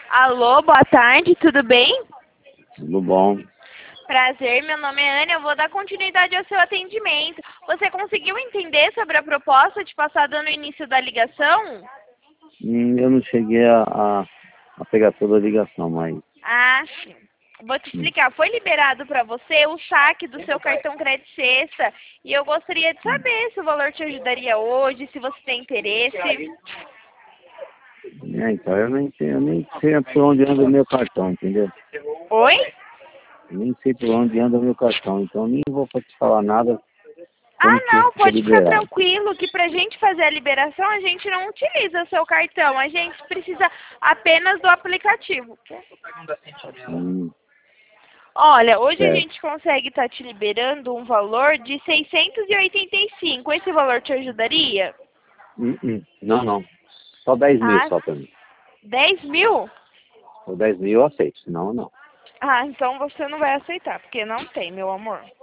Alô, boa tarde, tudo bem? Tudo bom. Prazer, meu nome é Ana, eu vou dar continuidade ao seu atendimento. Você conseguiu entender sobre a proposta de passada no início da ligação? Eu não cheguei a pegar toda a ligação, mas... Ah, sim. Vou te explicar. Foi liberado para você o saque do seu cartão crédito sexta e eu gostaria de saber se o valor te ajudaria hoje, se você tem interesse. Então, eu nem sei por onde anda o meu cartão, entendeu? Oi? Eu nem sei por onde anda o meu cartão, então nem vou te falar nada Ah, como que não, foi pode ficar liberado. tranquilo que pra gente fazer a liberação a gente não utiliza o seu cartão, a gente precisa apenas do aplicativo. Hum, Olha, hoje a certo. gente consegue estar te liberando um valor de 685. Esse valor te ajudaria? Não, não. Só 10 mil Ah, só pra mim. 10 mil? Por 10 mil eu aceito, senão não. Ah, então você não vai aceitar, porque não tem, meu amor.